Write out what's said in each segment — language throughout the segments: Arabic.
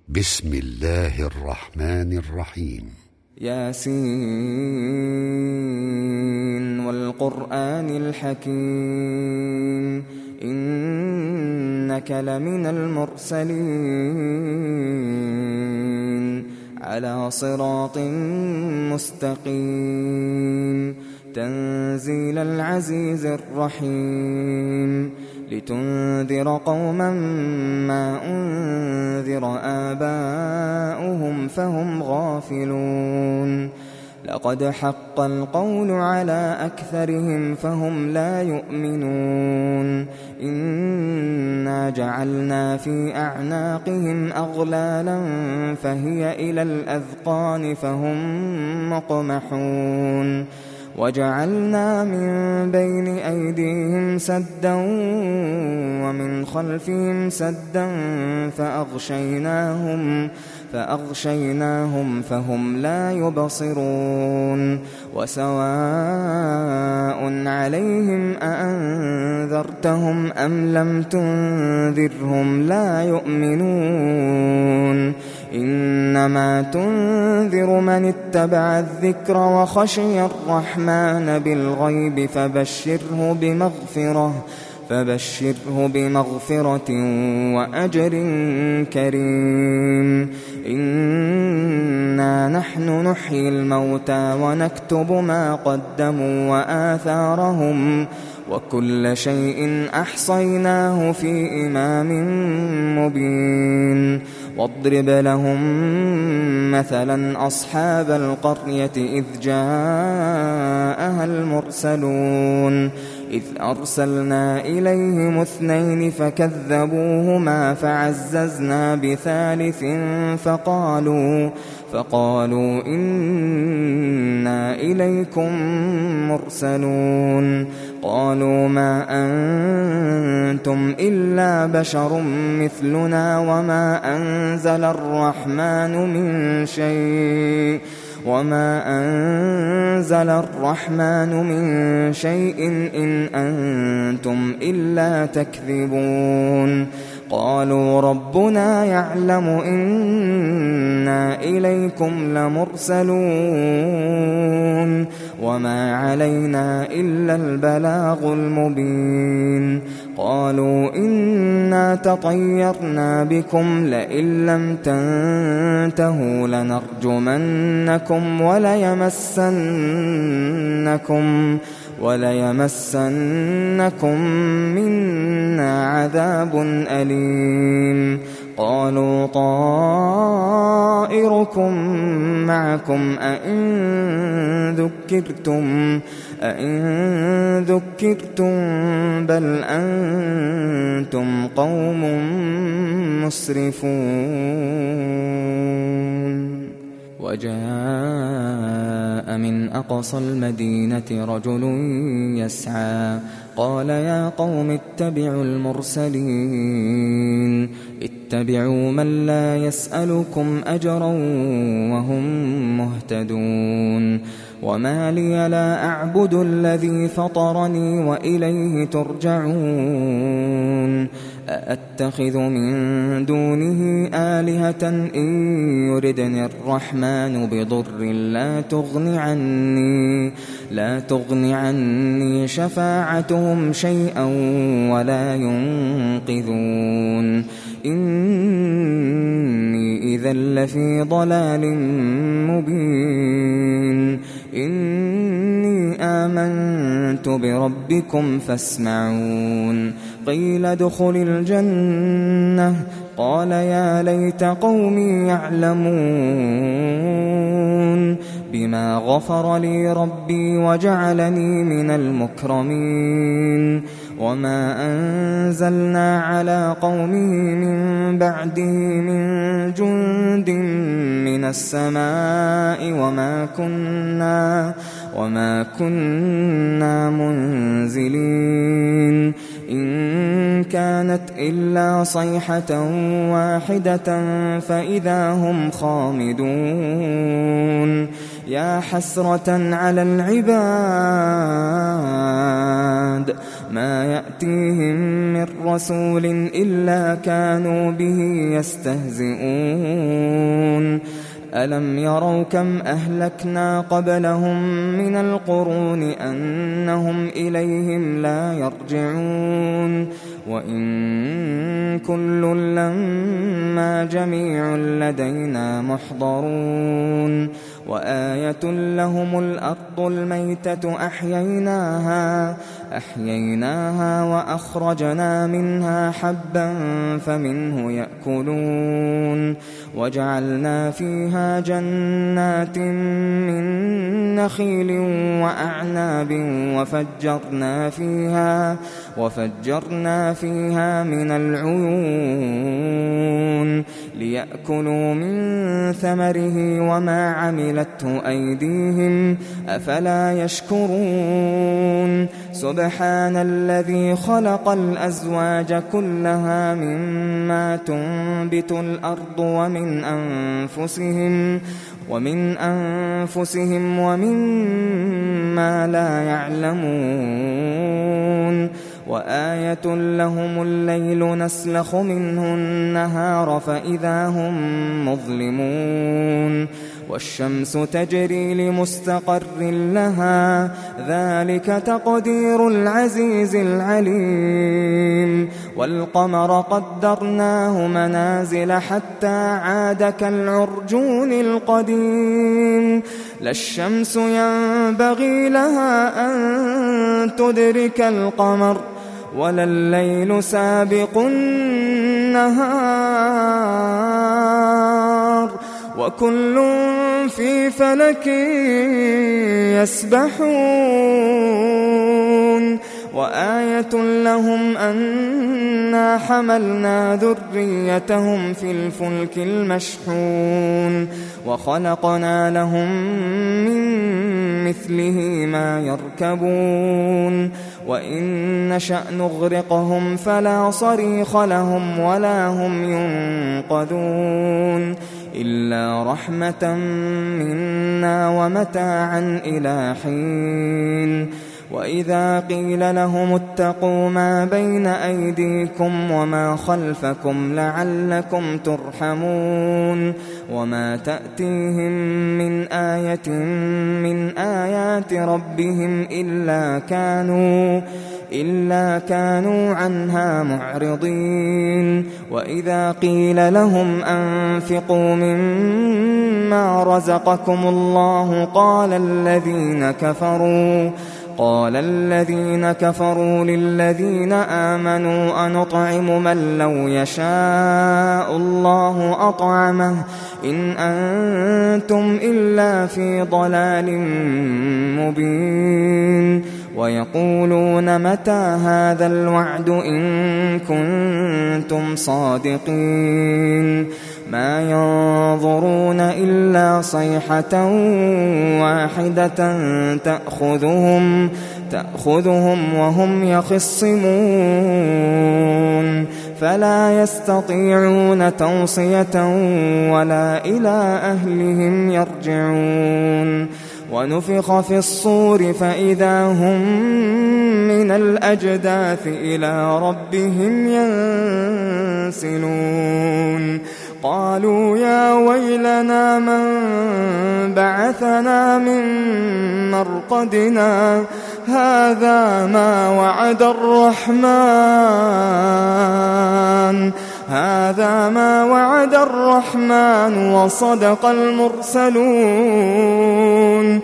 بسم الله الرحمن الرحيم. ياسين والقرآن الحكيم إنك لمن المرسلين على صراط مستقيم تنزيل العزيز الرحيم لتنذر قوما ما أنذر آباؤهم فهم غافلون لقد حق القول على أكثرهم فهم لا يؤمنون إنا جعلنا في أعناقهم أغلالا فهي إلى الأذقان فهم مقمحون وجعلنا من بين أيديهم سدا ومن خلفهم سدا فأغشيناهم فهم لا يبصرون وسواء عليهم أأنذرتهم أم لم تنذرهم لا يؤمنون إنما تنذر من اتبع الذكر وخشي الرحمن بالغيب فبشره بمغفرة وأجر كريم إنا نحن نحيي الموتى ونكتب ما قدموا وآثارهم وكل شيء أحصيناه في إمام مبين واضرب لهم مثلا أصحاب القرية إذ جاءها المرسلون إذ أرسلنا إليهم 2 فكذبوهما فعززنا بثالث فقالوا إنا إليكم مرسلون قالوا ما أنتم إلا بشر مثلنا وما أنزل الرحمن من شيء إن أنتم إلا تكذبون قالوا ربنا يعلم إنا إليكم لمرسلون وما علينا إلا البلاغ المبين قالوا إنا تطيرنا بكم لئن لم تنتهوا لنرجمنكم وليمسنكم منا عذاب أليم قالوا طائركم معكم أئن ذكرتم بل أنتم قوم مسرفون وجاء من أقصى المدينة رجل يسعى قال يا قوم اتبعوا المرسلين اتبعوا من لا يسألكم أجرا وهم مهتدون وما لي لا أعبد الذي فطرني وإليه ترجعون أأتخذ من دونه آلهة إن يردني الرحمن بضر لا تغن عني شفاعتهم شيئا ولا ينقذون إني إذا لفي ضلال مبين إني آمنت بربكم فاسمعون قيل ادخل الجنة قال يا ليت قومي يعلمون بما غفر لي ربي وجعلني من المكرمين وما أنزلنا على قومه من بعده من جند من السماء وما كنا منزلين إن كانت إلا صيحة واحدة فإذا هم خامدون يا حسرة على العباد ما يأتيهم من رسول إلا كانوا به يستهزئون ألم يروا كم أهلكنا قبلهم من القرون أنهم إليهم لا يرجعون وإن كل لما جميع لدينا محضرون وآية لهم الأرض الميتة أحييناها وأخرجنا منها حبا فمنه يأكلون وجعلنا فيها جنات من نخيل وأعناب وفجرنا فيها من العيون ليأكلوا من ثمره وما عملته أيديهم أفلا يشكرون سبحان الذي خلق الأزواج كلها مما تنبت الأرض ومن أنفسهم ومما لا يعلمون وآية لهم الليل نسلخ منه النهار فإذا هم مظلمون والشمس تجري لمستقر لها ذلك تقدير العزيز العليم والقمر قدرناه منازل حتى عاد كالعرجون القديم لا الشمس ينبغي لها أن تدرك القمر ولا الليل سابق النهار وكل في فلك يسبحون وآية لهم أنا حملنا ذريتهم في الفلك المشحون وخلقنا لهم من مثله ما يركبون وإن نشأ نغرقهم فلا صريخ لهم ولا هم ينقذون إلا رحمة منا ومتاعا إلى حين وإذا قيل لهم اتقوا ما بين أيديكم وما خلفكم لعلكم ترحمون وما تأتيهم من آية من آيات ربهم إلا كانوا عنها معرضين وإذا قيل لهم أنفقوا مما رزقكم الله قال الذين كفروا للذين آمنوا أنطعم من لو يشاء الله أطعمه إن أنتم إلا في ضلال مبين ويقولون متى هذا الوعد إن كنتم صادقين ما ينظرون إلا صيحة واحدة تأخذهم وهم يخصمون فلا يستطيعون توصية ولا إلى أهلهم يرجعون ونفخ في الصور فإذا هم من الأجداث إلى ربهم ينسلون قالوا يا ويلنا من بعثنا من مرقدنا هذا ما وعد الرحمن وصدق المرسلون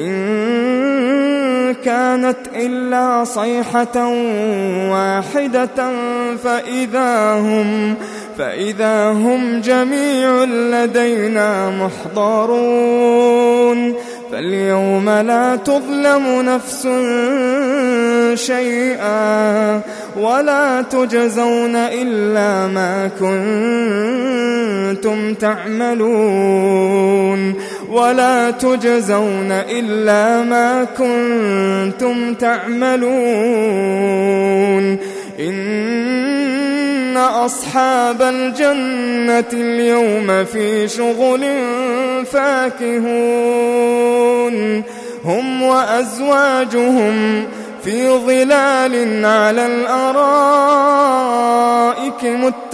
إن كانت إلا صيحة واحدة فإذا هم جميع لدينا محضرون فاليوم لا تظلم نفس شيئا ولا تجزون إلا ما كنتم تعملون إن أصحاب الجنة اليوم في شغل فاكهون هم وأزواجهم في ظلال على الأرائك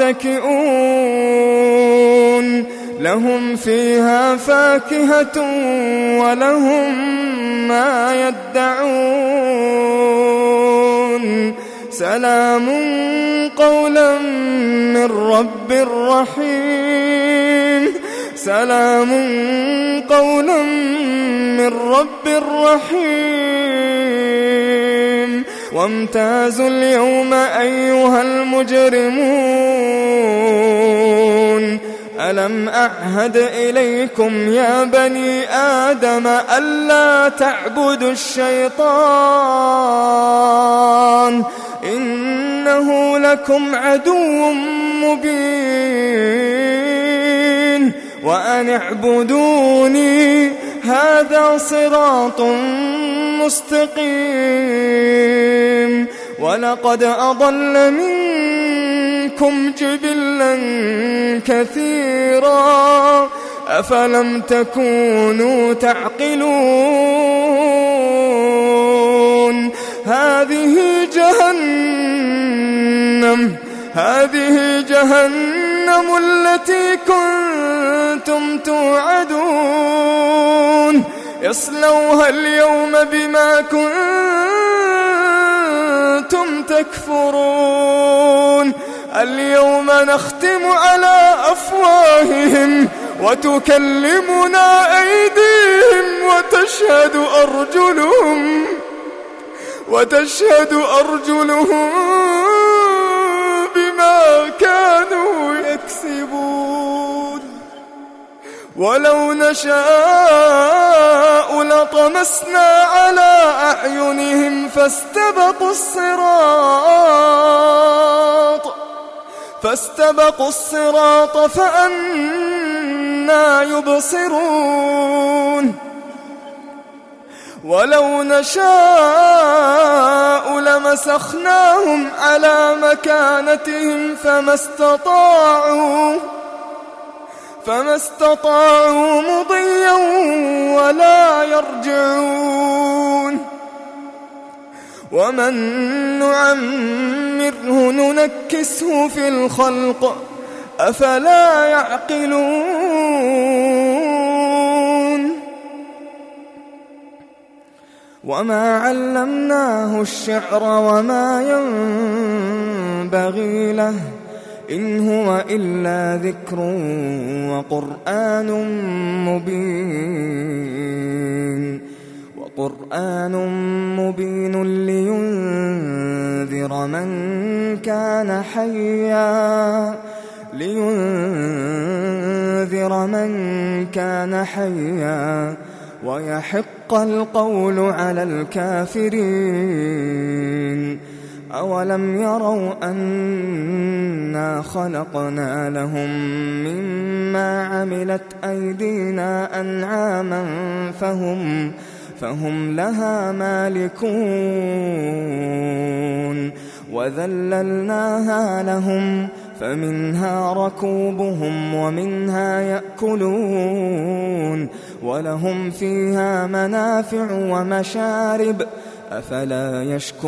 متكئون لهم فيها فاكهة ولهم ما يدعون سلام قولا من رب رحيم سلام قولا من رب رحيم وامتازوا اليوم أيها المجرمون ألم أعهد إليكم يا بني آدم ألا تعبدوا الشيطان إنه لكم عدو مبين وأن اعبدوني هذا صراط مستقيم ولقد أضل منكم جبلا كثيرا أفلم تكونوا تعقلون هذه جهنم التي كنتم توعدون اصلوها اليوم بما كنتم تكفرون اليوم نختم على أفواههم وتكلمنا أيديهم وتشهد أرجلهم بما كانوا يكسبون ولو نشاء لطمسنا على أعينهم فاستبقوا الصراط فأنى يبصرون ولو نشاء لمسخناهم على مكانتهم فما استطاعوا مضيا ولا يرجعون ومن نعمره ننكسه في الخلق أفلا يعقلون وما علمناه الشعر وما ينبغي له إن هو إلا ذكر وقرآن مبين لينذر من كان حيا ويحق القول على الكافرين أولم يروا أنا خلقنا لهم مما عملت أيدينا أنعاما فهم لها مالكون وذللناها لهم فمنها ركوبهم ومنها يأكلون ولهم فيها منافع ومشارب أفلا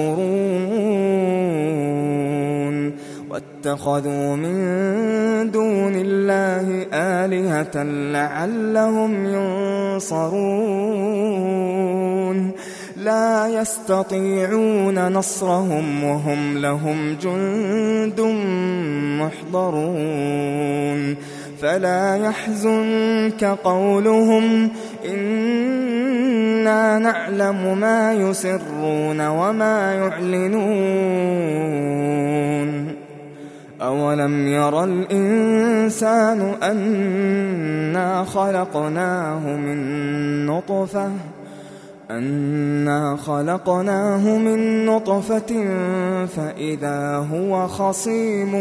يشكرون واتخذوا من دون الله آلهة لعلهم ينصرون لا يستطيعون نصرهم وهم لهم جند محضرون فلا يحزنك قولهم إنا نعلم ما يسرون وما يعلنون أولم يرى الإنسان أنا خلقناه من نطفة فإذا هو خصيم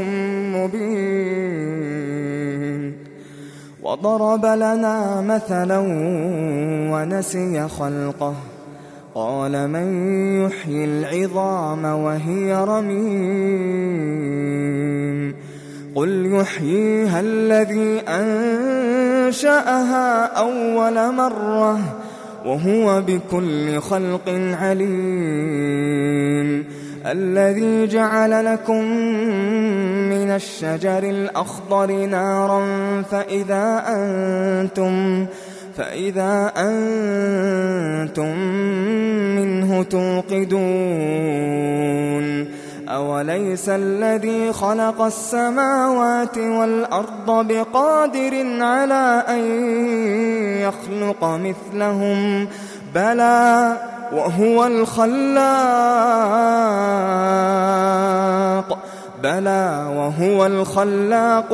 مبين وضرب لنا مثلا ونسي خلقه قال من يحيي العظام وهي رميم قل يحييها الذي أنشأها أول مرة وهو بكل خلق عليم الذي جعل لكم من الشجر الأخضر نارا فإذا أنتم منه توقدون أوليس الذي خلق السماوات والأرض بقادر على أن يخلق مثلهم بلى وهو الخلاق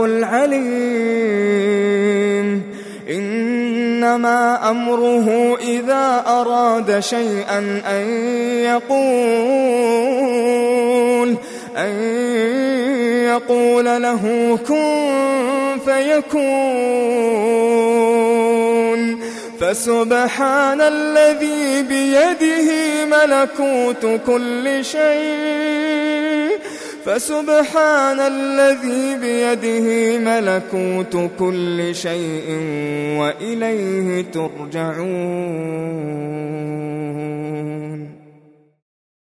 العليم إنما أمره إذا أراد شيئا أن يقول له كن فيكون فسبحان الذي بيده ملكوت كل شيء وإليه ترجعون.